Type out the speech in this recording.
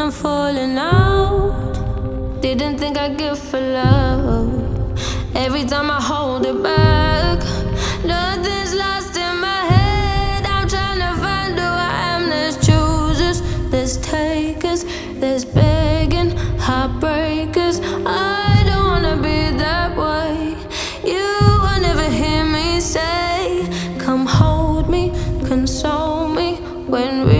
I'm falling out. Didn't think I'd give for love. Every time I hold it back, nothing's lost in my head. I'm trying to find who I am. There's choosers, there's takers, there's beggars.